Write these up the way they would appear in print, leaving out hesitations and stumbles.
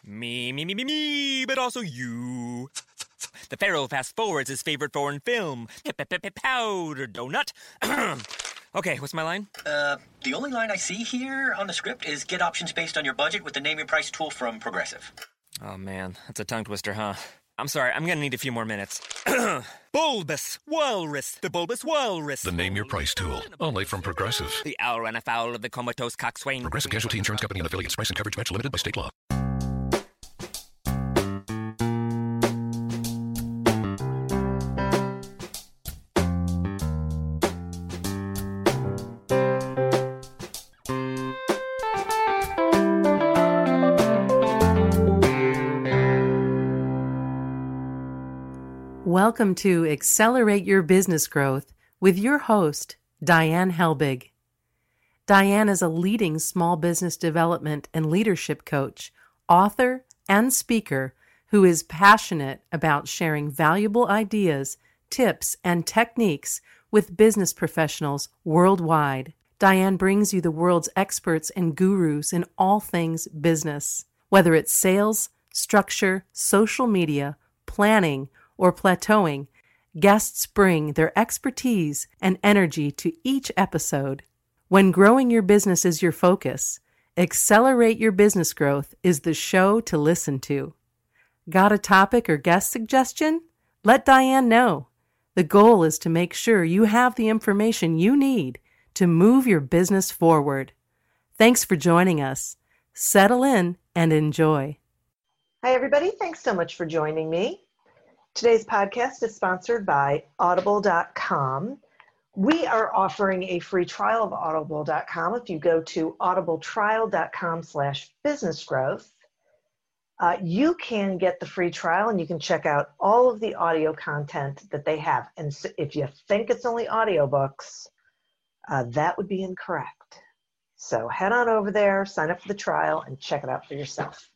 Me, but also you. The Pharaoh fast-forwards his favorite foreign film, Powder Donut. Okay, what's my line? The only line I see here on the script is get options based on your budget with the Name Your Price tool from Progressive. Oh, man, that's a tongue twister, huh? I'm sorry, I'm gonna need a few more minutes. Bulbous Walrus, the Bulbous Walrus. The Name Your Price tool, only from Progressive. The owl ran afoul of the comatose coxswain. Progressive Casualty Insurance Company and affiliates. Price and coverage match limited by state law. Welcome to Accelerate Your Business Growth with your host, Diane Helbig. Diane is a leading small business development and leadership coach, author, and speaker who is passionate about sharing valuable ideas, tips, and techniques with business professionals worldwide. Diane brings you the world's experts and gurus in all things business, whether it's sales, structure, social media, planning, or plateauing. Guests bring their expertise and energy to each episode. When growing your business is your focus, Accelerate Your Business Growth is the show to listen to. Got a topic or guest suggestion? Let Diane know. The goal is to make sure you have the information you need to move your business forward. Thanks for joining us. Settle in and enjoy. Hi, everybody. Thanks so much for joining me. Today's podcast is sponsored by Audible.com. We are offering a free trial of Audible.com. If you go to audibletrial.com/businessgrowth, you can get the free trial and you can check out all of the audio content that they have. And so if you think it's only audiobooks, that would be incorrect. So head on over there, sign up for the trial, and check it out for yourself.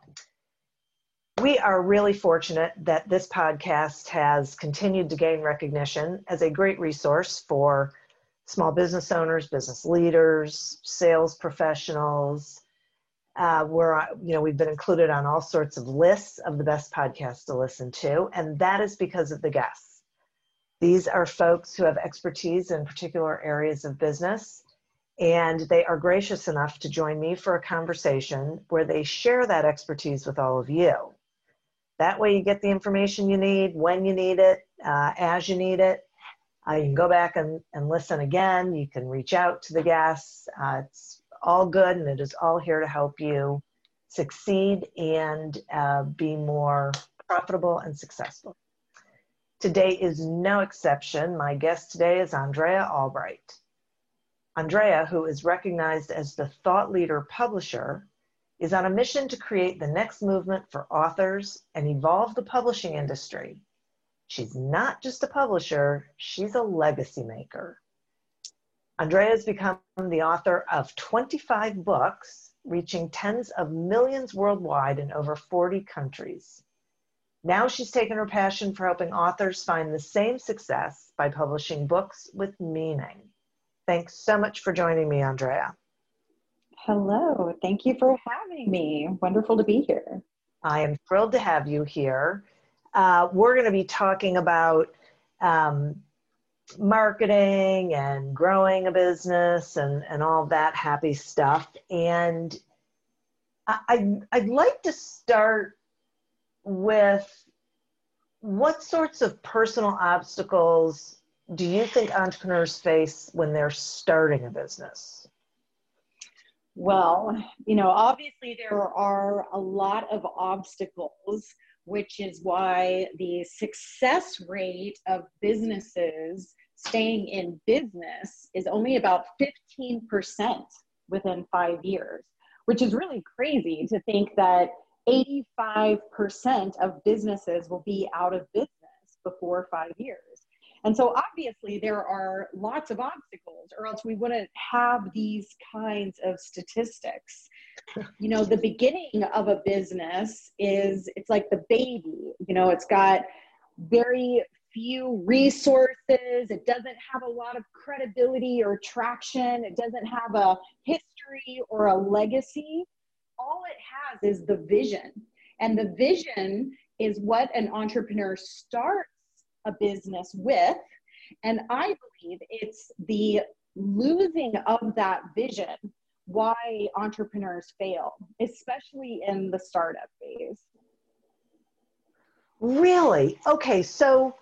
We are really fortunate that this podcast has continued to gain recognition as a great resource for small business owners, business leaders, sales professionals. We've been included on all sorts of lists of the best podcasts to listen to, and that is because of the guests. These are folks who have expertise in particular areas of business, and they are gracious enough to join me for a conversation where they share that expertise with all of you. That way you get the information you need, when you need it, as you need it. You can go back and listen again. You can reach out to the guests. It's all good, and it is all here to help you succeed and be more profitable and successful. Today is no exception. My guest today is Andrea Albright. Andrea, who is recognized as the thought leader publisher, is on a mission to create the next movement for authors and evolve the publishing industry. She's not just a publisher, she's a legacy maker. Andrea has become the author of 25 books, reaching tens of millions worldwide in over 40 countries. Now she's taken her passion for helping authors find the same success by publishing books with meaning. Thanks so much for joining me, Andrea. Hello, thank you for having me. Wonderful to be here. I am thrilled to have you here. We're going to be talking about marketing and growing a business and all that happy stuff. And I'd like to start with what sorts of personal obstacles do you think entrepreneurs face when they're starting a business? Well, obviously there are a lot of obstacles, which is why the success rate of businesses staying in business is only about 15% within 5 years, which is really crazy to think that 85% of businesses will be out of business before 5 years. And so obviously there are lots of obstacles, or else we wouldn't have these kinds of statistics. The beginning of a business it's like the baby, it's got very few resources. It doesn't have a lot of credibility or traction. It doesn't have a history or a legacy. all it has is the vision. And the vision is what an entrepreneur starts a business with. And I believe it's the losing of that vision why entrepreneurs fail, especially in the startup phase. Really? Okay, so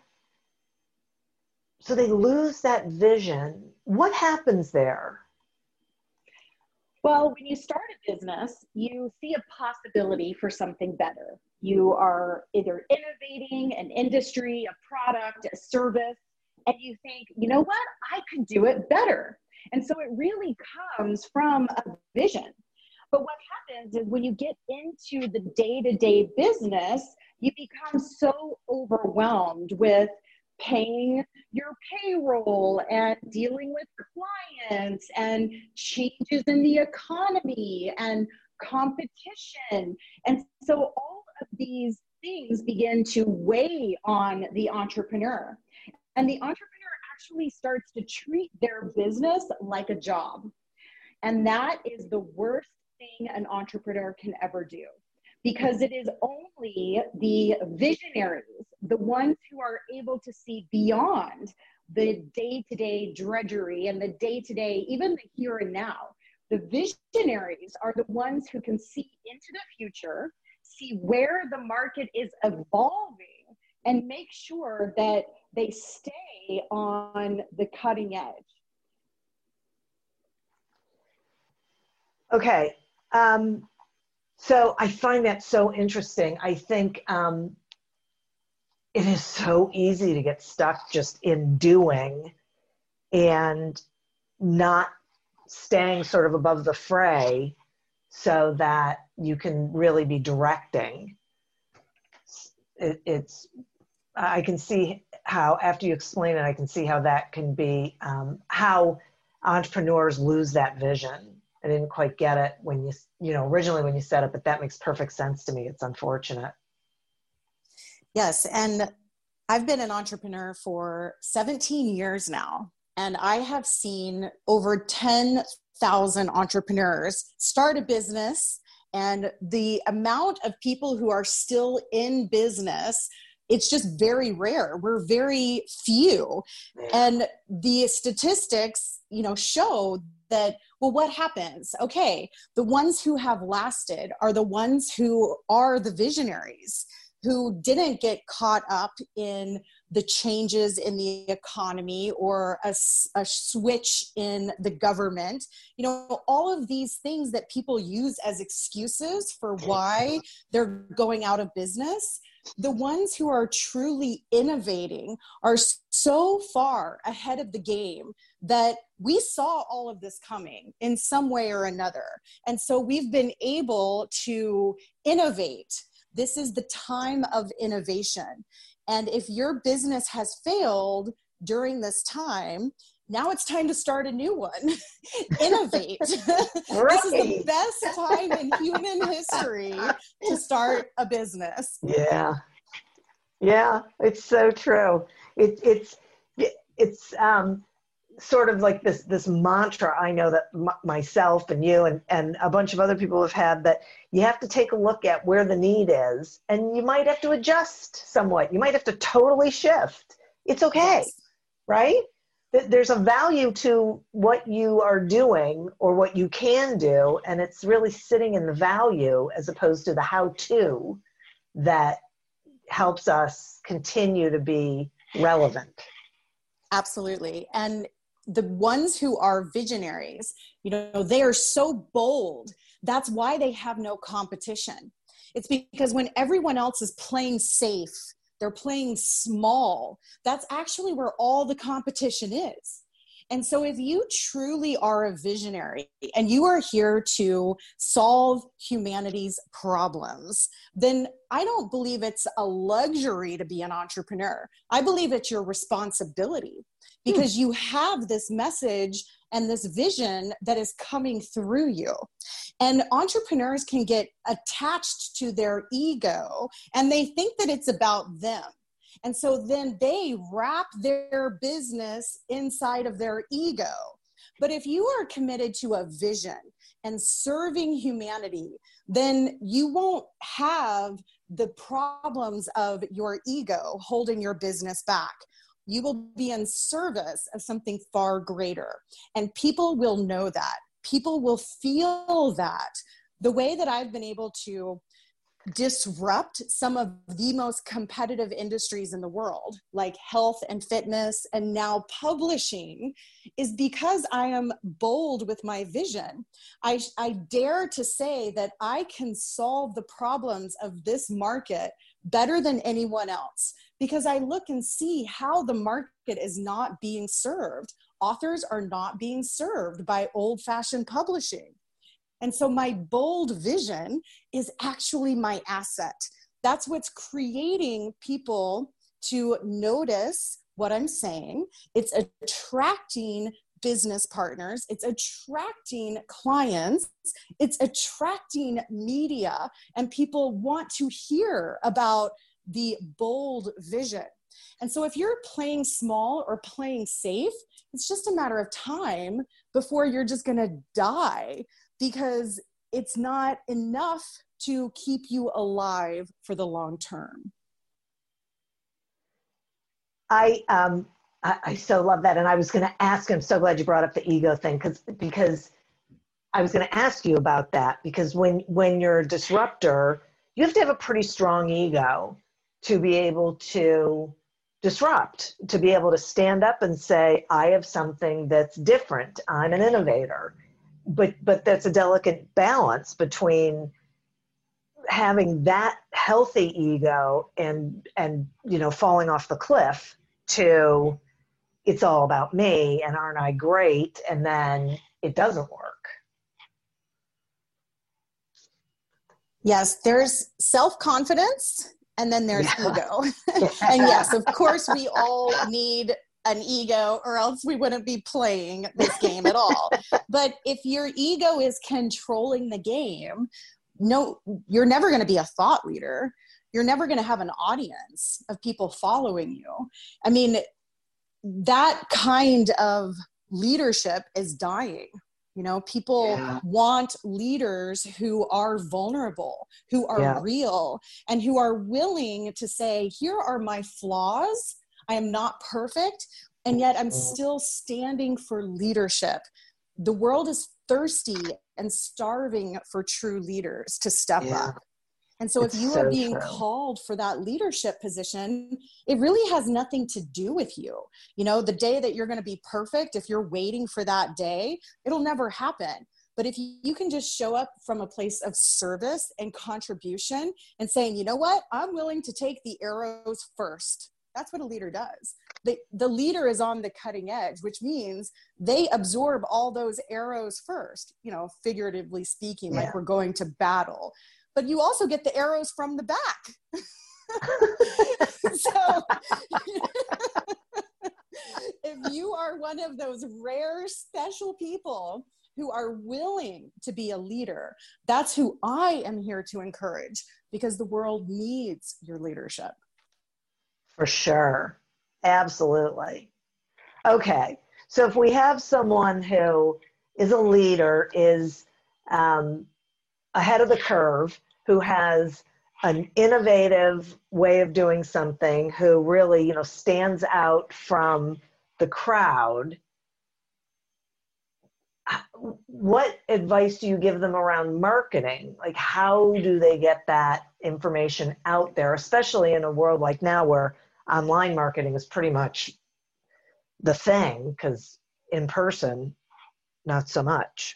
they lose that vision. What happens there? Well, when you start a business, you see a possibility for something better. You are either innovating an industry, a product, a service, and you think, you know what, I could do it better. And so it really comes from a vision. But what happens is when you get into the day-to-day business, you become so overwhelmed with paying your payroll and dealing with clients and changes in the economy and competition. And so all of these things begin to weigh on the entrepreneur. And the entrepreneur actually starts to treat their business like a job. And that is the worst thing an entrepreneur can ever do, because it is only the visionaries, the ones who are able to see beyond the day-to-day drudgery and the day-to-day, even the here and now. The visionaries are the ones who can see into the future, see where the market is evolving, and make sure that they stay on the cutting edge. Okay. So I find that so interesting. I think it is so easy to get stuck just in doing and not staying sort of above the fray so that you can really be directing. I can see how, after you explain it, I can see how that can be, how entrepreneurs lose that vision. I didn't quite get it when originally when you said it, but that makes perfect sense to me. It's unfortunate. Yes. And I've been an entrepreneur for 17 years now, and I have seen over 10,000 entrepreneurs start a business, and the amount of people who are still in business, it's just very rare. We're very few. And the statistics, show that, well, what happens? Okay, the ones who have lasted are the ones who are the visionaries, who didn't get caught up in the changes in the economy or a switch in the government. All of these things that people use as excuses for why they're going out of business. The ones who are truly innovating are so far ahead of the game that we saw all of this coming in some way or another. And so we've been able to innovate. This is the time of innovation. And if your business has failed during this time, now it's time to start a new one. Innovate. Right. This is the best time in human history to start a business. Yeah. Yeah, it's so true. It's sort of like this mantra I know that myself and you and a bunch of other people have had, that you have to take a look at where the need is, and you might have to adjust somewhat. You might have to totally shift. It's okay, yes. Right? There's a value to what you are doing or what you can do, and it's really sitting in the value as opposed to the how-to that helps us continue to be relevant. Absolutely. And the ones who are visionaries, they are so bold. That's why they have no competition. It's because when everyone else is playing safe, they're playing small, that's actually where all the competition is. And so if you truly are a visionary and you are here to solve humanity's problems, then I don't believe it's a luxury to be an entrepreneur. I believe it's your responsibility, because you have this message and this vision that is coming through you. And entrepreneurs can get attached to their ego, and they think that it's about them. And so then they wrap their business inside of their ego. But if you are committed to a vision and serving humanity, then you won't have the problems of your ego holding your business back. You will be in service of something far greater. And people will know that. People will feel that. The way that I've been able to disrupt some of the most competitive industries in the world, like health and fitness and now publishing, is because I am bold with my vision. I dare to say that I can solve the problems of this market better than anyone else, because I look and see how the market is not being served. Authors are not being served by old-fashioned publishing. And so my bold vision is actually my asset. That's what's creating people to notice what I'm saying. It's attracting business partners. It's attracting clients. It's attracting media. And people want to hear about the bold vision. And so if you're playing small or playing safe, it's just a matter of time before you're just going to die, because it's not enough to keep you alive for the long term. I so love that. And I was going to ask, I'm so glad you brought up the ego thing, because I was going to ask you about that, because when you're a disruptor, you have to have a pretty strong ego to be able to disrupt, to be able to stand up and say, I have something that's different. I'm an innovator. But that's a delicate balance between having that healthy ego and falling off the cliff to it's all about me and aren't I great, and then it doesn't work. Yes, there's self-confidence and then there's ego. And yes, of course, we all need an ego, or else we wouldn't be playing this game at all. But if your ego is controlling the game, no, you're never going to be a thought leader. You're never going to have an audience of people following you. I mean, that kind of leadership is dying. You know, people want leaders who are vulnerable, who are real, and who are willing to say, here are my flaws. I am not perfect, and yet I'm still standing for leadership. The world is thirsty and starving for true leaders to step up. And so if you are being called for that leadership position, it really has nothing to do with you. You know, the day that you're going to be perfect, if you're waiting for that day, it'll never happen. But if you can just show up from a place of service and contribution and saying, you know what, I'm willing to take the arrows first. That's what a leader does. The leader is on the cutting edge, which means they absorb all those arrows first, you know, figuratively speaking, like we're going to battle. But you also get the arrows from the back. So if you are one of those rare, special people who are willing to be a leader, that's who I am here to encourage, because the world needs your leadership. For sure. Absolutely. Okay. So if we have someone who is a leader, is ahead of the curve, who has an innovative way of doing something, who really, you know, stands out from the crowd, what advice do you give them around marketing? Like, how do they get that information out there, especially in a world like now where online marketing is pretty much the thing, because in person, not so much.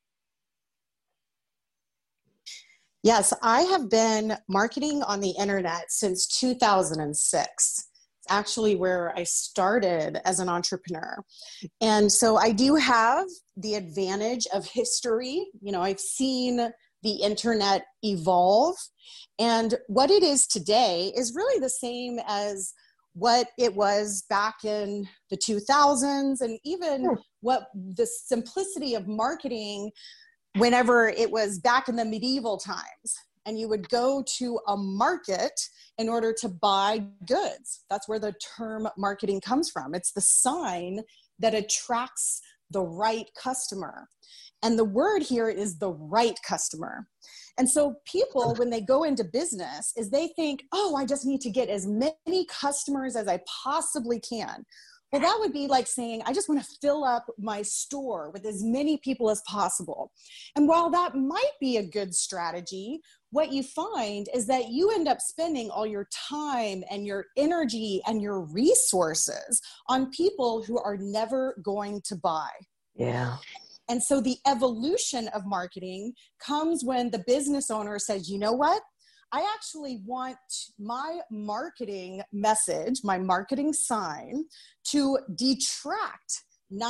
Yes, I have been marketing on the internet since 2006. It's actually where I started as an entrepreneur. And so I do have the advantage of history. You know, I've seen the internet evolve, and what it is today is really the same as what it was back in the 2000s, and even what the simplicity of marketing whenever it was back in the medieval times. And you would go to a market in order to buy goods. That's where the term marketing comes from. It's the sign that attracts the right customer. And the word here is the right customer. And so people, when they go into business, is they think, oh, I just need to get as many customers as I possibly can. Well, that would be like saying, I just want to fill up my store with as many people as possible. And while that might be a good strategy, what you find is that you end up spending all your time and your energy and your resources on people who are never going to buy. Yeah. And so the evolution of marketing comes when the business owner says, you know what? I actually want my marketing message, my marketing sign, to detract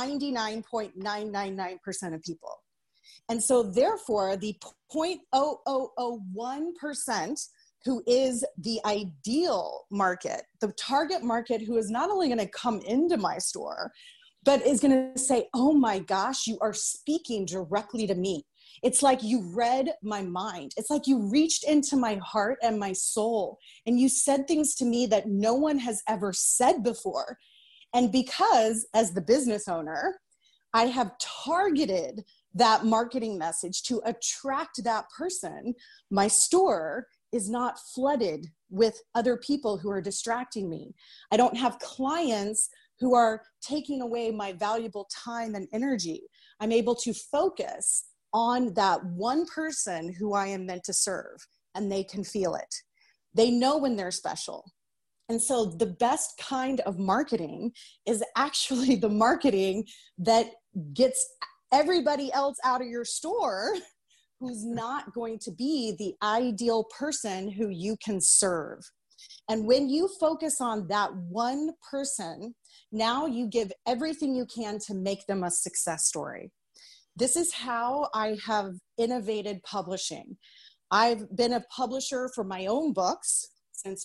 99.999% of people. And so therefore, the 0.0001% who is the ideal market, the target market who is not only going to come into my store, but is going to say, oh my gosh, you are speaking directly to me. It's like you read my mind. It's like you reached into my heart and my soul, and you said things to me that no one has ever said before. And because, as the business owner, I have targeted that marketing message to attract that person, my store is not flooded with other people who are distracting me. I don't have clients who are taking away my valuable time and energy. I'm able to focus on that one person who I am meant to serve, and they can feel it. They know when they're special. And so the best kind of marketing is actually the marketing that gets everybody else out of your store who's not going to be the ideal person who you can serve. And when you focus on that one person, now you give everything you can to make them a success story. This is how I have innovated publishing. I've been a publisher for my own books since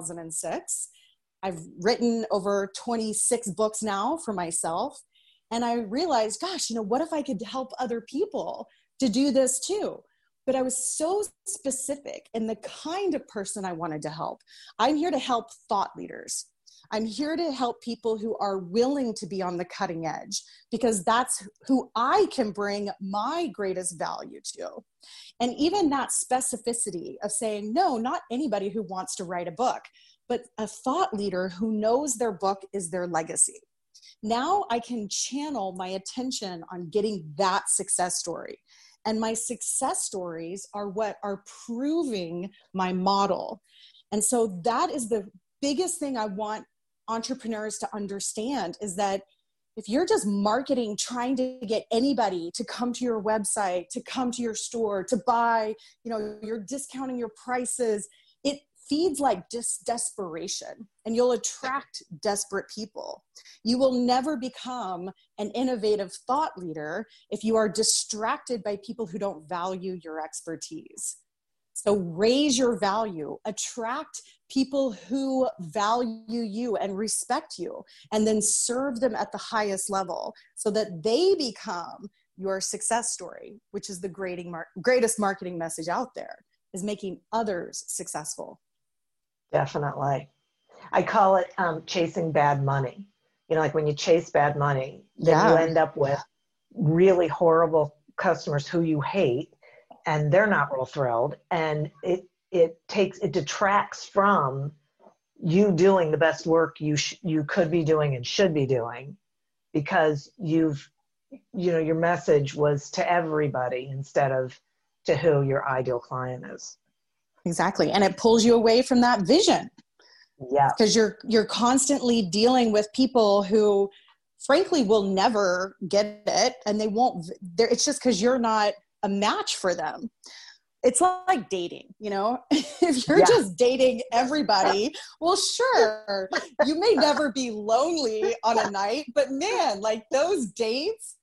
2006. I've written over 26 books now for myself. And I realized, gosh, what if I could help other people to do this too? But I was so specific in the kind of person I wanted to help. I'm here to help thought leaders. I'm here to help people who are willing to be on the cutting edge, because that's who I can bring my greatest value to. And even that specificity of saying, no, not anybody who wants to write a book, but a thought leader who knows their book is their legacy. Now I can channel my attention on getting that success story. And my success stories are what are proving my model. And so that is the biggest thing I want entrepreneurs to understand, is that if you're just marketing, trying to get anybody to come to your website, to come to your store, to buy, you're discounting your prices, it feeds like desperation, and you'll attract desperate people. You will never become an innovative thought leader if you are distracted by people who don't value your expertise. So raise your value, attract people who value you and respect you, and then serve them at the highest level so that they become your success story, which is the greatest marketing message out there, is making others successful. Definitely. I call it chasing bad money. Like when you chase bad money, then you end up with really horrible customers who you hate, and they're not real thrilled. And it detracts from you doing the best work you could be doing and should be doing, because your message was to everybody instead of to who your ideal client is. Exactly. And it pulls you away from that vision. Yeah. Because you're constantly dealing with people who frankly will never get it, and they won't, it's just because you're not a match for them. It's like dating, if you're just dating everybody, well, sure, you may never be lonely on a night, but man, like those dates,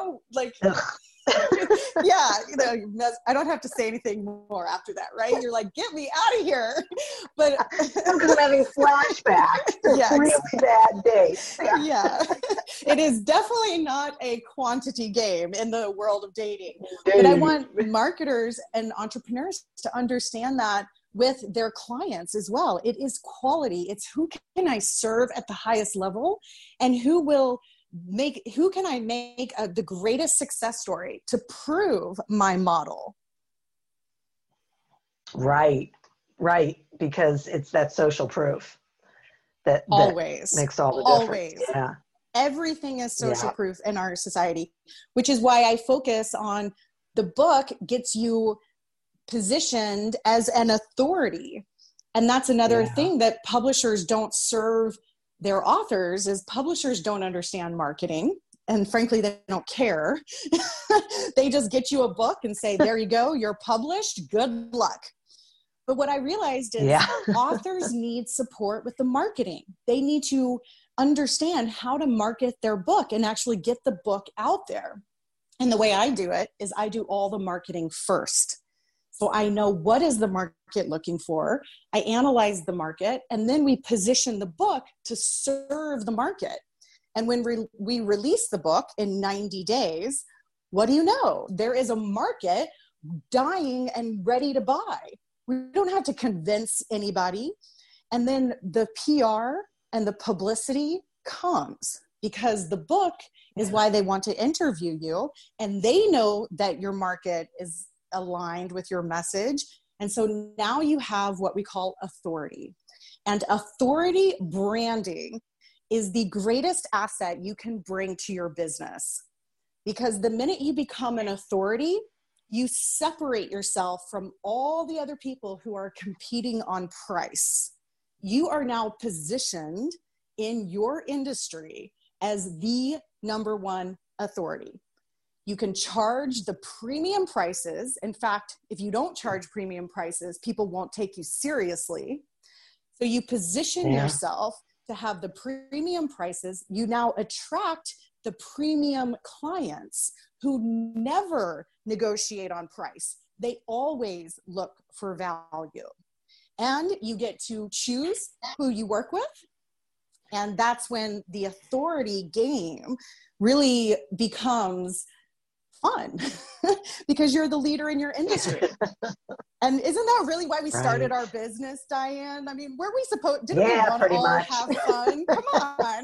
yeah, I don't have to say anything more after that, right? You're like, get me out of here. But I'm having flashbacks to really bad days. Yeah. It is definitely not a quantity game in the world of dating. But I want marketers and entrepreneurs to understand that with their clients as well. It is quality. It's who can I serve at the highest level, and who will who can I make the greatest success story to prove my model? Right. Because it's that social proof that Always makes all the always difference. Yeah. Everything is social proof in our society, which is why I focus on the book gets you positioned as an authority. And that's another thing that publishers don't serve their authors, is publishers don't understand marketing. And frankly, they don't care. They just get you a book and say, there you go, you're published, good luck. But what I realized is authors need support with the marketing. They need to understand how to market their book and actually get the book out there. And the way I do it is I do all the marketing first. So I know what is the market looking for. I analyze the market, and then we position the book to serve the market. And when we release the book in 90 days, what do you know? There is a market dying and ready to buy. We don't have to convince anybody. And then the PR and the publicity comes, because the book is why they want to interview you, and they know that your market is aligned with your message. And so now you have what we call authority. And authority branding is the greatest asset you can bring to your business, because the minute you become an authority, you separate yourself from all the other people who are competing on price. You are now positioned in your industry as the number one authority. You can charge the premium prices. In fact, if you don't charge premium prices, people won't take you seriously. So you position yourself to have the premium prices. You now attract the premium clients who never negotiate on price. They always look for value. And you get to choose who you work with. And that's when the authority game really becomes fun because you're the leader in your industry. And isn't that really why we started our business, Diane? I mean, were we supposed, didn't we want to all have fun? Come on.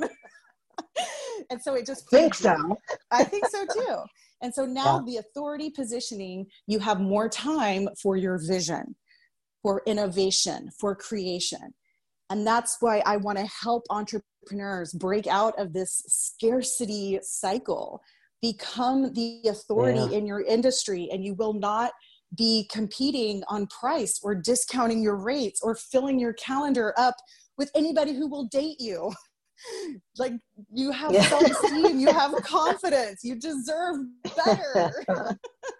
And so it just think so. I think so too. And so now the authority positioning, you have more time for your vision, for innovation, for creation. And that's why I want to help entrepreneurs break out of this scarcity cycle, become the authority in your industry, and you will not be competing on price or discounting your rates or filling your calendar up with anybody who will date you. Like, you have self-esteem, you have confidence, you deserve better.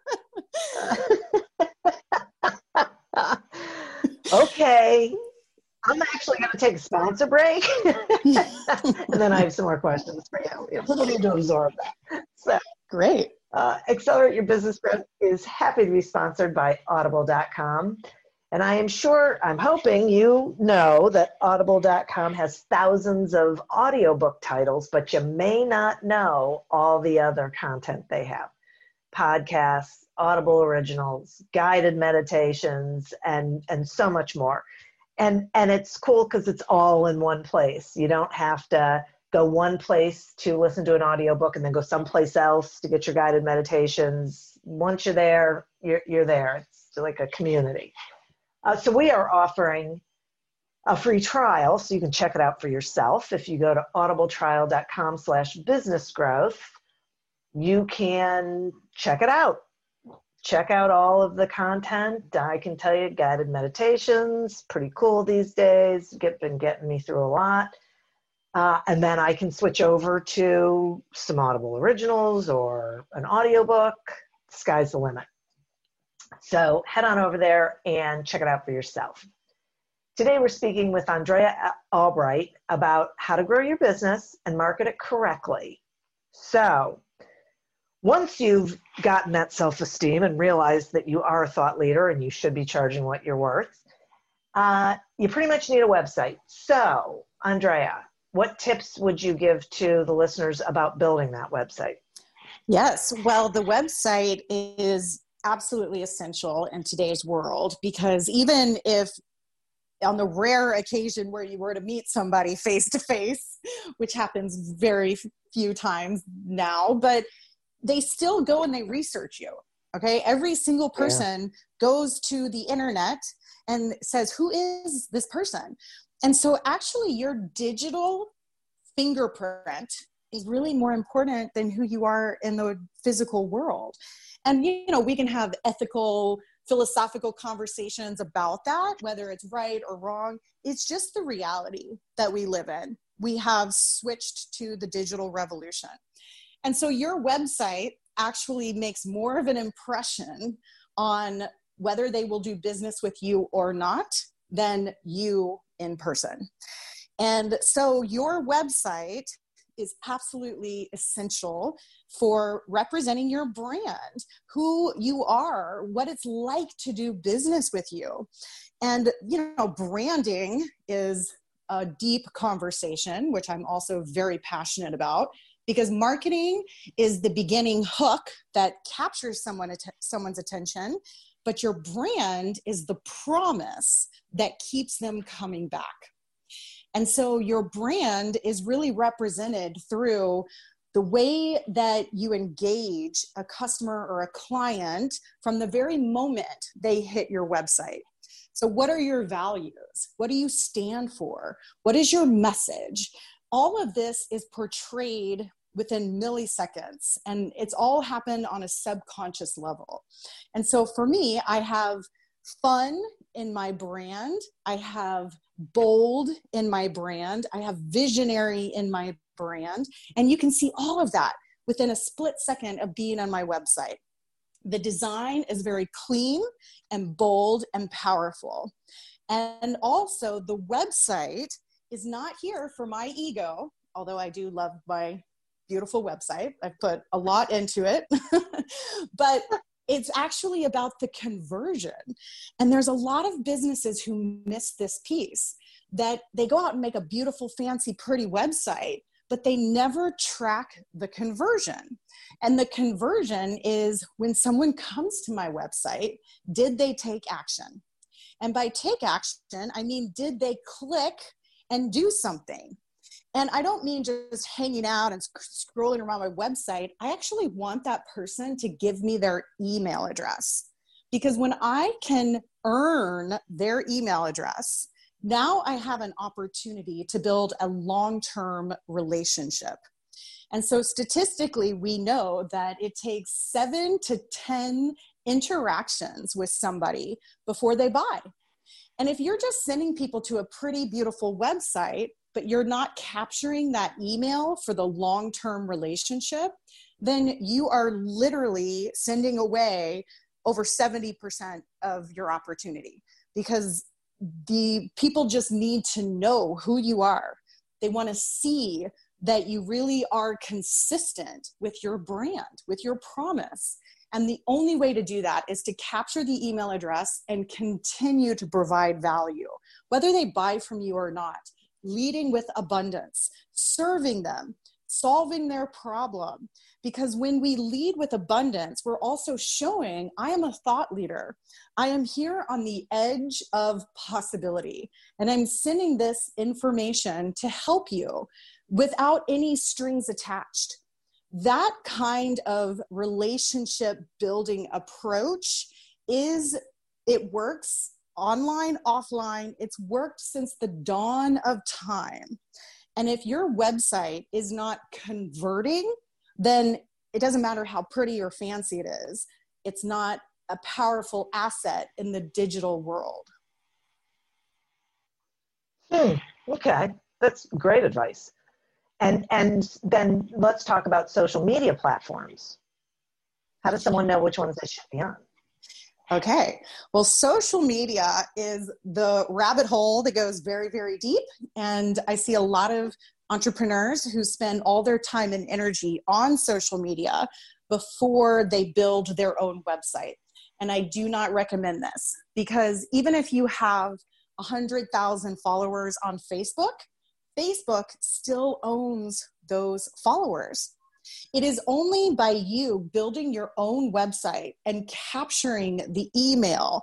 Okay. I'm actually going to take a sponsor break. And then I have some more questions for you. You really need to absorb that. So, great. Accelerate Your Business Growth is happy to be sponsored by Audible.com. And I'm hoping you know that Audible.com has thousands of audiobook titles, but you may not know all the other content they have. Podcasts, Audible originals, guided meditations, and so much more. And it's cool because it's all in one place. You don't have to go one place to listen to an audiobook and then go someplace else to get your guided meditations. Once you're there, you're there. It's like a community. So we are offering a free trial, so you can check it out for yourself. If you go to audibletrial.com/businessgrowth, you can check it out. Check out all of the content. I can tell you, guided meditations, pretty cool these days. Been getting me through a lot. And then I can switch over to some Audible originals or an audiobook. Sky's the limit. So head on over there and check it out for yourself. Today we're speaking with Andrea Albright about how to grow your business and market it correctly. So once you've gotten that self-esteem and realized that you are a thought leader and you should be charging what you're worth, you pretty much need a website. So, Andrea, what tips would you give to the listeners about building that website? Yes, well, the website is absolutely essential in today's world, because even if on the rare occasion where you were to meet somebody face to face, which happens very few times now, but they still go and they research you. Okay. Every single person goes to the internet and says, who is this person? And so actually your digital fingerprint is really more important than who you are in the physical world. And, you know, we can have ethical, philosophical conversations about that, whether it's right or wrong. It's just the reality that we live in. We have switched to the digital revolution. And so your website actually makes more of an impression on whether they will do business with you or not than you in person. And so your website is absolutely essential for representing your brand, who you are, what it's like to do business with you. And, you know, branding is a deep conversation, which I'm also very passionate about, because marketing is the beginning hook that captures someone's attention, but your brand is the promise that keeps them coming back. And so your brand is really represented through the way that you engage a customer or a client from the very moment they hit your website. So what are your values? What do you stand for? What is your message? All of this is portrayed within milliseconds, and it's all happened on a subconscious level. And so for me, I have fun in my brand. I have bold in my brand. I have visionary in my brand. And you can see all of that within a split second of being on my website. The design is very clean and bold and powerful. And also the website is not here for my ego, although I do love my beautiful website. I've put a lot into it, but it's actually about the conversion. And there's a lot of businesses who miss this piece, that they go out and make a beautiful, fancy, pretty website, but they never track the conversion. And the conversion is when someone comes to my website, did they take action? And by take action, I mean, did they click and do something? And I don't mean just hanging out and scrolling around my website. I actually want that person to give me their email address. Because when I can earn their email address, now I have an opportunity to build a long-term relationship. And so statistically, we know that it takes 7 to 10 interactions with somebody before they buy. And if you're just sending people to a pretty beautiful website, but you're not capturing that email for the long-term relationship, then you are literally sending away over 70% of your opportunity, because the people just need to know who you are. They want to see that you really are consistent with your brand, with your promise. And the only way to do that is to capture the email address and continue to provide value, whether they buy from you or not. Leading with abundance, serving them, solving their problem. Because when we lead with abundance, we're also showing I am a thought leader. I am here on the edge of possibility, and I'm sending this information to help you without any strings attached. That kind of relationship building approach it works online, offline. It's worked since the dawn of time. And if your website is not converting, then it doesn't matter how pretty or fancy it is. It's not a powerful asset in the digital world. Okay, that's great advice. And then let's talk about social media platforms. How does someone know which ones they should be on? Okay. Well, social media is the rabbit hole that goes very, very deep. And I see a lot of entrepreneurs who spend all their time and energy on social media before they build their own website. And I do not recommend this, because even if you have 100,000 followers on Facebook, Facebook still owns those followers. It is only by you building your own website and capturing the email,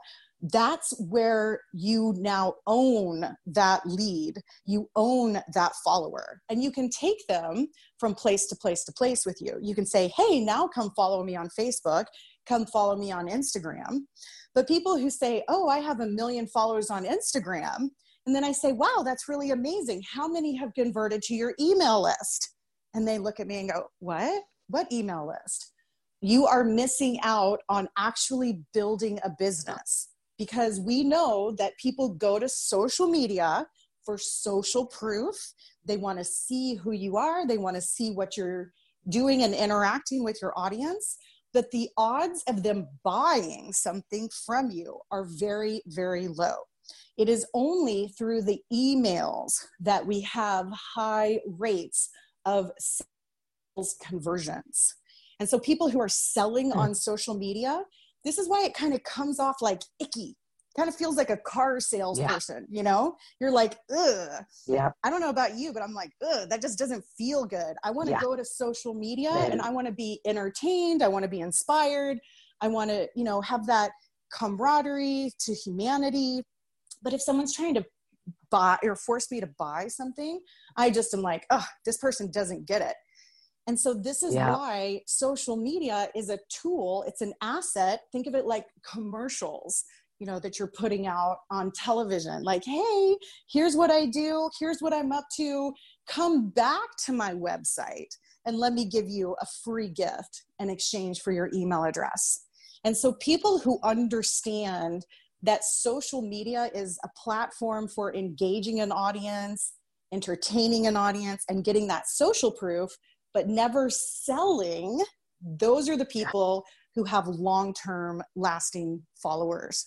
that's where you now own that lead, you own that follower, and you can take them from place to place to place with you. You can say, hey, now come follow me on Facebook, come follow me on Instagram. But people who say, oh, I have 1 million followers on Instagram, and then I say, wow, that's really amazing. How many have converted to your email list? And they look at me and go, what? What email list? You are missing out on actually building a business, because we know that people go to social media for social proof. They want to see who you are. They want to see what you're doing and interacting with your audience. But the odds of them buying something from you are very, very low. It is only through the emails that we have high rates of sales conversions. And so people who are selling on social media, this is why it kind of comes off like icky. Kind of feels like a car salesperson, you know? You're like, ugh. Yeah. I don't know about you, but I'm like, ugh, that just doesn't feel good. I want to go to social media and I want to be entertained. I want to be inspired. I want to, you know, have that camaraderie to humanity. But if someone's trying to buy or force me to buy something, I just am like, oh, this person doesn't get it. And so this is why social media is a tool. It's an asset. Think of it like commercials, you know, that you're putting out on television. Like, hey, here's what I do. Here's what I'm up to. Come back to my website and let me give you a free gift in exchange for your email address. And so people who understand that social media is a platform for engaging an audience, entertaining an audience, and getting that social proof, but never selling, those are the people who have long-term lasting followers.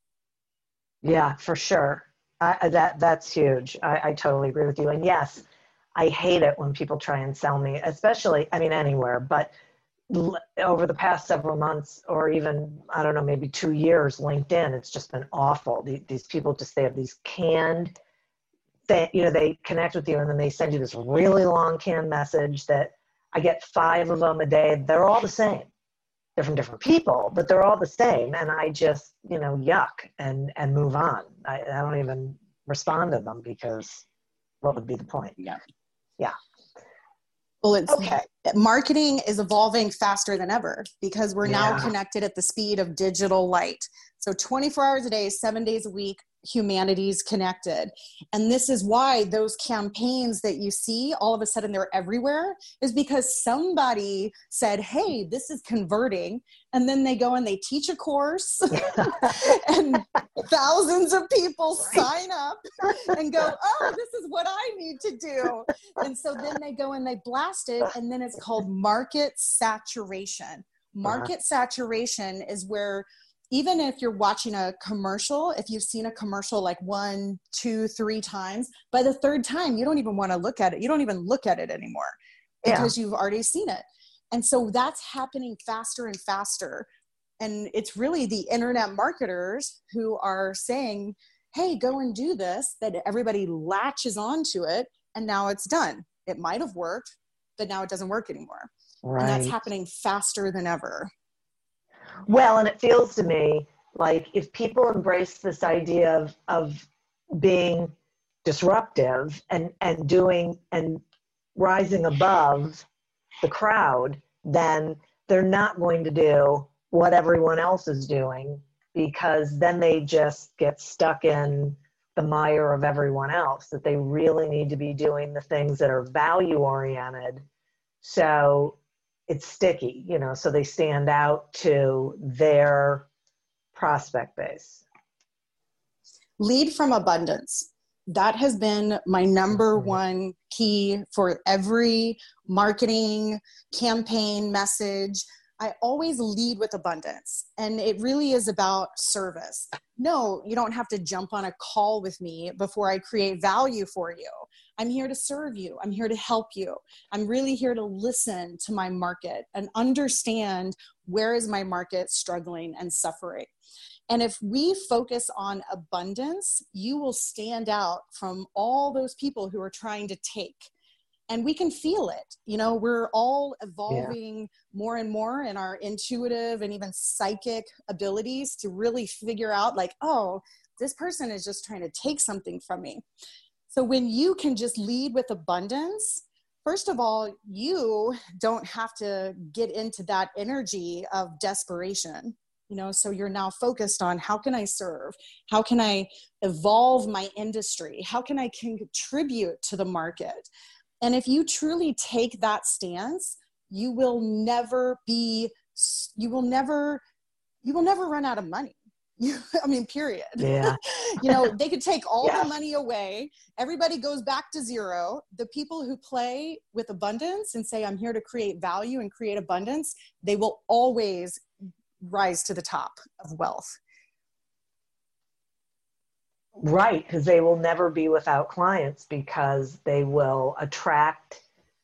Yeah, for sure. That's huge. I totally agree with you. And yes, I hate it when people try and sell me, especially, I mean, anywhere, but over the past several months, or even, I don't know, maybe 2 years, LinkedIn, it's just been awful. These people just, they have these canned, they connect with you and then they send you this really long canned message that I get 5 of them a day. They're all the same. They're from different people, but they're all the same. And I just, yuck and move on. I don't even respond to them because what would be the point? Yeah. Yeah. Well, it's okay. Marketing is evolving faster than ever because we're now connected at the speed of digital light. So 24 hours a day, 7 days a week, humanity's connected. And this is why those campaigns that you see, all of a sudden they're everywhere, is because somebody said, hey, this is converting. And then they go and they teach a course and thousands of people sign up and go, oh, this is what I need to do. And so then they go and they blast it. And then it's called market saturation. Market saturation is where, even if you're watching a commercial, if you've seen a commercial like 1, 2, 3 times, by the 3rd time, you don't even want to look at it. You don't even look at it anymore because you've already seen it. And so that's happening faster and faster. And it's really the internet marketers who are saying, hey, go and do this, that everybody latches onto it. And now it's done. It might have worked, but now it doesn't work anymore. Right. And that's happening faster than ever. Well, and it feels to me like if people embrace this idea of being disruptive and doing and rising above the crowd, then they're not going to do what everyone else is doing, because then they just get stuck in the mire of everyone else, that they really need to be doing the things that are value oriented. So it's sticky, so they stand out to their prospect base. Lead from abundance. That has been my number one key for every marketing campaign message. I always lead with abundance, and it really is about service. No, you don't have to jump on a call with me before I create value for you. I'm here to serve you. I'm here to help you. I'm really here to listen to my market and understand where is my market struggling and suffering. And if we focus on abundance, you will stand out from all those people who are trying to take. and we can feel it. You know, we're all evolving more and more in our intuitive and even psychic abilities to really figure out like, oh, this person is just trying to take something from me. So when you can just lead with abundance, first of all, you don't have to get into that energy of desperation. You know, so you're now focused on how can I serve? How can I evolve my industry? How can I contribute to the market? And if you truly take that stance, you will never run out of money. Period. Yeah. You know, they could take all the money away. Everybody goes back to zero. The people who play with abundance and say, I'm here to create value and create abundance, they will always rise to the top of wealth. Right, because they will never be without clients because they will attract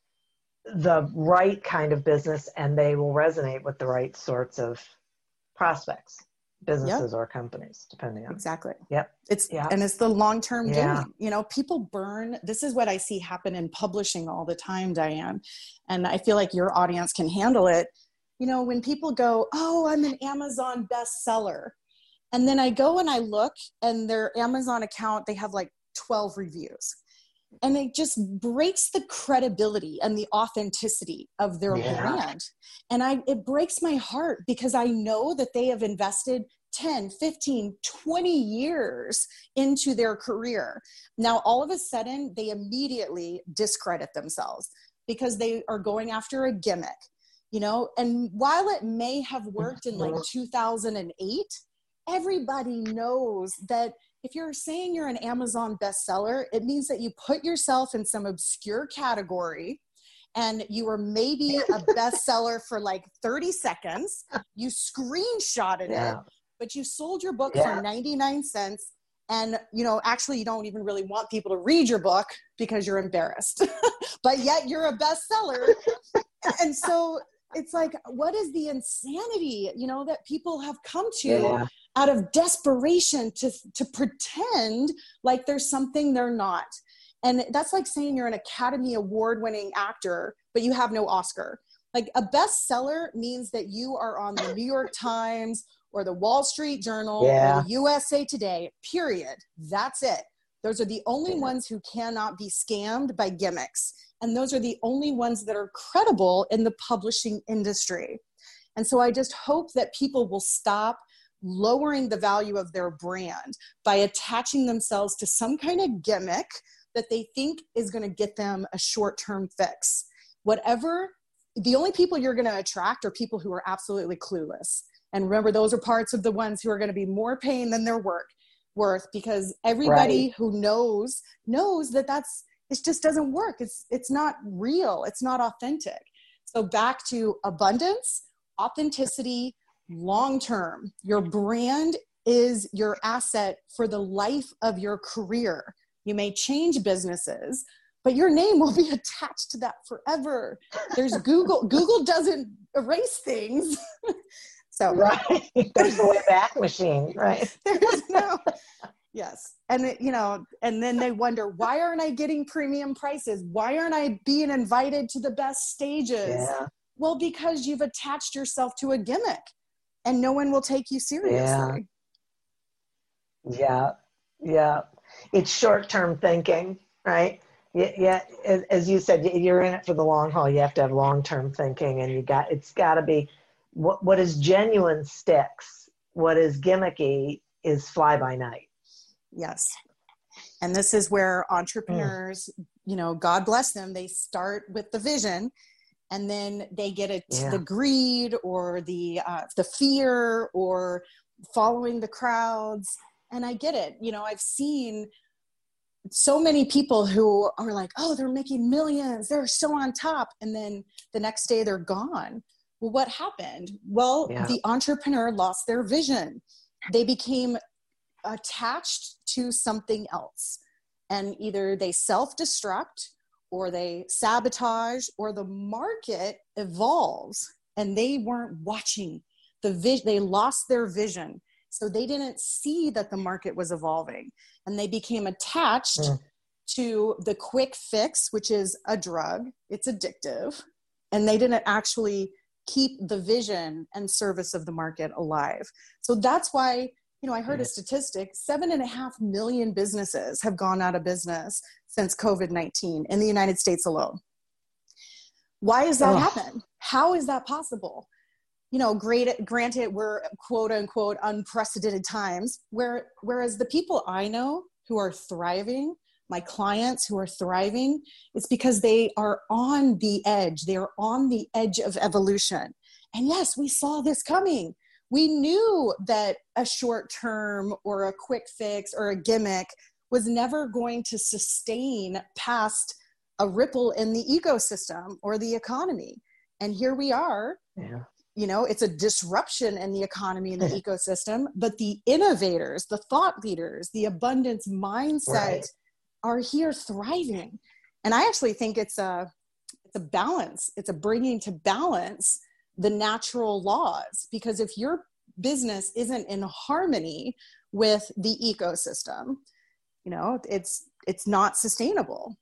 the right kind of business and they will resonate with the right sorts of prospects, businesses or companies, depending on. Exactly. Yep. And it's the long-term game. You know, people burn. This is what I see happen in publishing all the time, Diane. And I feel like your audience can handle it. You know, when people go, oh, I'm an Amazon bestseller. And then I go and I look and their Amazon account, they have like 12 reviews. And it just breaks the credibility and the authenticity of their brand. And it breaks my heart because I know that they have invested 10, 15, 20 years into their career. Now, all of a sudden, they immediately discredit themselves because they are going after a gimmick. You know, and while it may have worked in like 2008, everybody knows that if you're saying you're an Amazon bestseller, it means that you put yourself in some obscure category and you were maybe a bestseller for like 30 seconds. You screenshotted it, but you sold your book for 99 cents. And, you know, actually you don't even really want people to read your book because you're embarrassed, but yet you're a bestseller. And so it's like, what is the insanity, you know, that people have come to out of desperation to pretend like there's something they're not. And that's like saying you're an Academy Award winning actor, but you have no Oscar. Like a bestseller means that you are on the New York Times or the Wall Street Journal or the USA Today, period. That's it. Those are the only ones who cannot be scammed by gimmicks. And those are the only ones that are credible in the publishing industry. And so I just hope that people will stop lowering the value of their brand by attaching themselves to some kind of gimmick that they think is going to get them a short-term fix. The only people you're going to attract are people who are absolutely clueless. And remember, those are parts of the ones who are going to be more pain than they're worth, because everybody who knows that it just doesn't work. It's not real. It's not authentic. So back to abundance, authenticity, long-term. Your brand is your asset for the life of your career. You may change businesses, but your name will be attached to that forever. There's Google. Google doesn't erase things. So there's the Wayback Machine, right? There's no. Yes. And, you know, and then they wonder, why aren't I getting premium prices? Why aren't I being invited to the best stages? Well, because you've attached yourself to a gimmick and no one will take you seriously. Yeah. It's short-term thinking, right? Yeah. As you said, you're in it for the long haul. You have to have long-term thinking, and it's got to be what is genuine sticks. What is gimmicky is fly by night. Yes. And this is where entrepreneurs, you know, God bless them, they start with the vision and then they get the greed or the fear or following the crowds. And I get it. You know, I've seen so many people who are like, oh, they're making millions. They're so on top. And then the next day they're gone. Well, what happened? Well, the entrepreneur lost their vision. They became attached to something else, and either they self-destruct or they sabotage or the market evolves and they weren't watching the vision. They lost their vision, so they didn't see that the market was evolving, and they became attached to the quick fix, which is a drug. It's addictive. And they didn't actually keep the vision and service of the market alive. So that's why, I heard a statistic, 7.5 million businesses have gone out of business since COVID-19 in the United States alone. Why does that happen? How is that possible? Granted, we're quote unquote unprecedented times, whereas the people I know who are thriving, my clients who are thriving, it's because they are on the edge. They are on the edge of evolution. And yes, we saw this coming. We knew that a short term or a quick fix or a gimmick was never going to sustain past a ripple in the ecosystem or the economy. And here we are. Yeah. It's a disruption in the economy and the ecosystem, but the innovators, the thought leaders, the abundance mindset are here thriving. And I actually think it's a balance. It's a bringing to balance the natural laws, because if your business isn't in harmony with the ecosystem, it's not sustainable.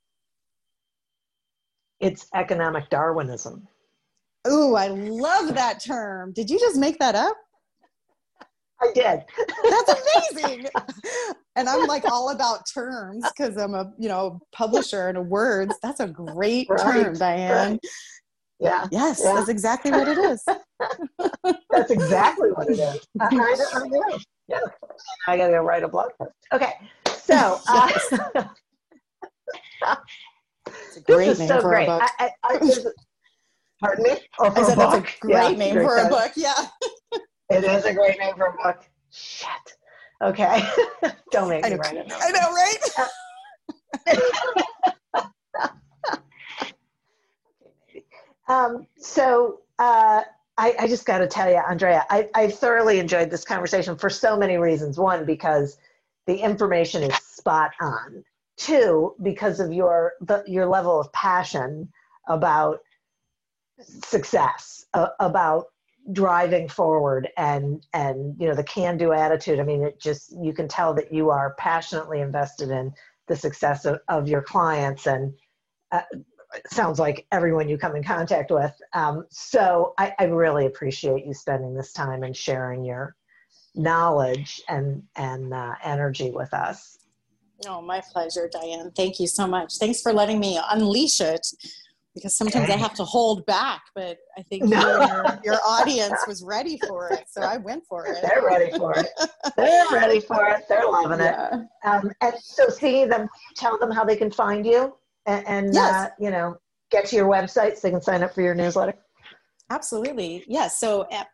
It's economic Darwinism. Ooh, I love that term. Did you just make that up? I did. That's amazing. And I'm like all about terms because I'm a, publisher and a words. That's a great term, Diane. Right. Yeah. Yes, that's exactly what it is. That's exactly what it is. I know. Yeah. I got to go write a blog post. Okay. So, it's a great name for a book. Pardon me? I said that's a great name for a book. Yeah. It is a great name for a book. Shit. Okay. Don't make me write it. I know, right? I just got to tell you, Andrea, I thoroughly enjoyed this conversation for so many reasons. One, because the information is spot on. Two, because of your level of passion about success, about driving forward and the can-do attitude. I mean, you can tell that you are passionately invested in the success of your clients, and it sounds like everyone you come in contact with. So I really appreciate you spending this time and sharing your knowledge and energy with us. Oh, my pleasure, Diane. Thank you so much. Thanks for letting me unleash it, because sometimes I have to hold back, but I think your audience was ready for it, so I went for it. They're ready for it. They're ready for it. They're loving it. And so speaking of them, tell them how they can find you and yes. Get to your website so they can sign up for your newsletter. Absolutely. Yes. So at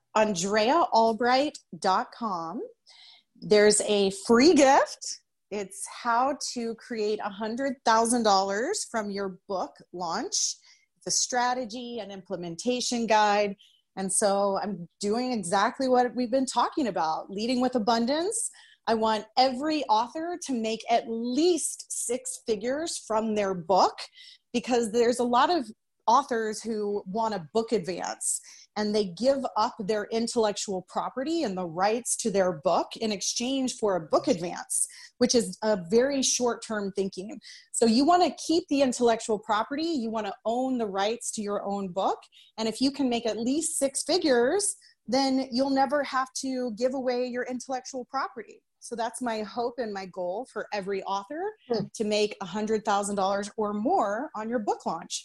AndreaAlbright.com, there's a free gift. It's how to create $100,000 from your book launch. It's a strategy and implementation guide. And so I'm doing exactly what we've been talking about, leading with abundance. I want every author to make at least 6 figures from their book, because there's a lot of authors who want a book advance and they give up their intellectual property and the rights to their book in exchange for a book advance, which is a very short-term thinking. So you want to keep the intellectual property, you want to own the rights to your own book, and if you can make at least 6 figures, then you'll never have to give away your intellectual property. So that's my hope and my goal for every author, to make $100,000 or more on your book launch.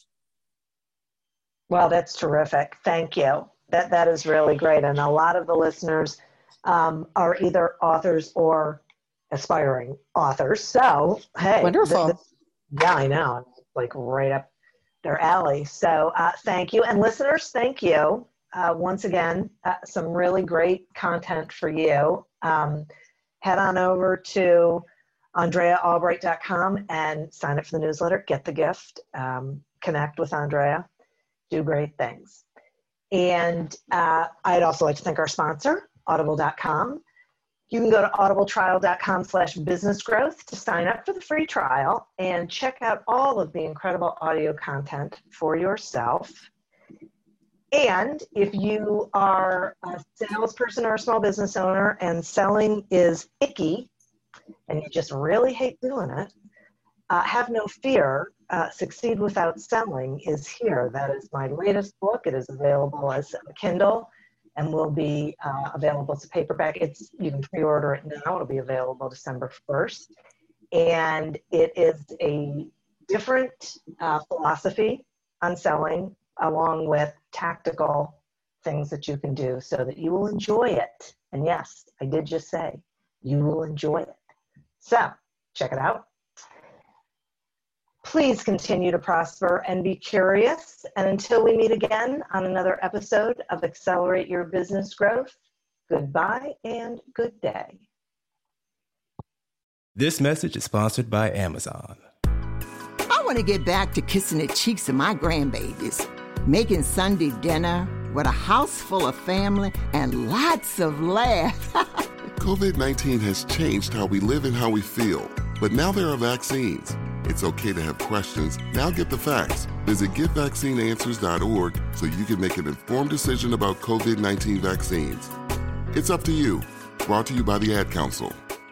Well, that's terrific. Thank you. That is really great. And a lot of the listeners are either authors or aspiring authors. So, hey. Wonderful. Yeah, I know. Like right up their alley. So thank you. And listeners, thank you. Once again, some really great content for you. Head on over to AndreaAlbright.com and sign up for the newsletter. Get the gift. Connect with Andrea. Do great things. And I'd also like to thank our sponsor, Audible.com. You can go to audibletrial.com/businessgrowth to sign up for the free trial and check out all of the incredible audio content for yourself. And if you are a salesperson or a small business owner and selling is icky and you just really hate doing it, Have No Fear, Succeed Without Selling is here. That is my latest book. It is available as a Kindle and will be available as a paperback. You can pre-order it now. It'll be available December 1st. And it is a different philosophy on selling, along with tactical things that you can do so that you will enjoy it. And yes, I did just say you will enjoy it. So check it out. Please continue to prosper and be curious. And until we meet again on another episode of Accelerate Your Business Growth, goodbye and good day. This message is sponsored by Amazon. I want to get back to kissing the cheeks of my grandbabies, making Sunday dinner with a house full of family and lots of laughs. COVID-19 has changed how we live and how we feel, but now there are vaccines. It's okay to have questions. Now get the facts. Visit getvaccineanswers.org so you can make an informed decision about COVID-19 vaccines. It's up to you. Brought to you by the Ad Council.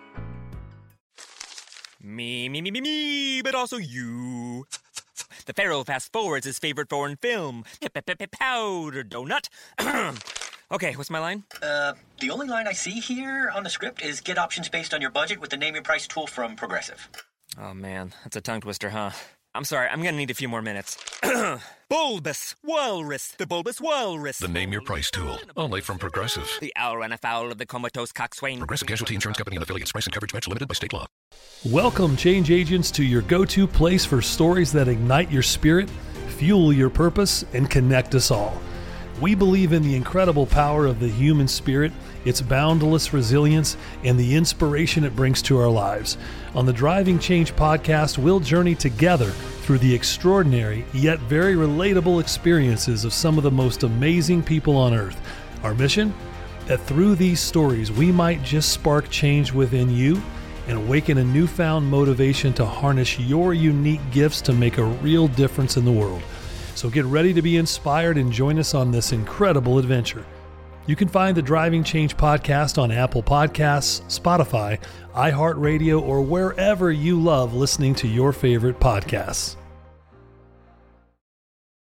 Me, but also you. The Pharaoh fast forwards his favorite foreign film, Powder Donut. Okay, what's my line? The only line I see here on the script is get options based on your budget with the Name Your Price tool from Progressive. Oh man, that's a tongue twister, huh? I'm sorry, I'm gonna need a few more minutes. Bulbous Walrus, the Bulbous Walrus. The Name Your Price tool, only from Progressive. The owl ran afoul of the comatose coxswain. Progressive Casualty Insurance Company and affiliates. Price and coverage match limited by state law. Welcome, change agents, to your go-to place for stories that ignite your spirit, fuel your purpose, and connect us all. We believe in the incredible power of the human spirit, its boundless resilience, and the inspiration it brings to our lives. On the Driving Change podcast, we'll journey together through the extraordinary yet very relatable experiences of some of the most amazing people on earth. Our mission? That through these stories, we might just spark change within you and awaken a newfound motivation to harness your unique gifts to make a real difference in the world. So get ready to be inspired and join us on this incredible adventure. You can find the Driving Change podcast on Apple Podcasts, Spotify, iHeartRadio, or wherever you love listening to your favorite podcasts.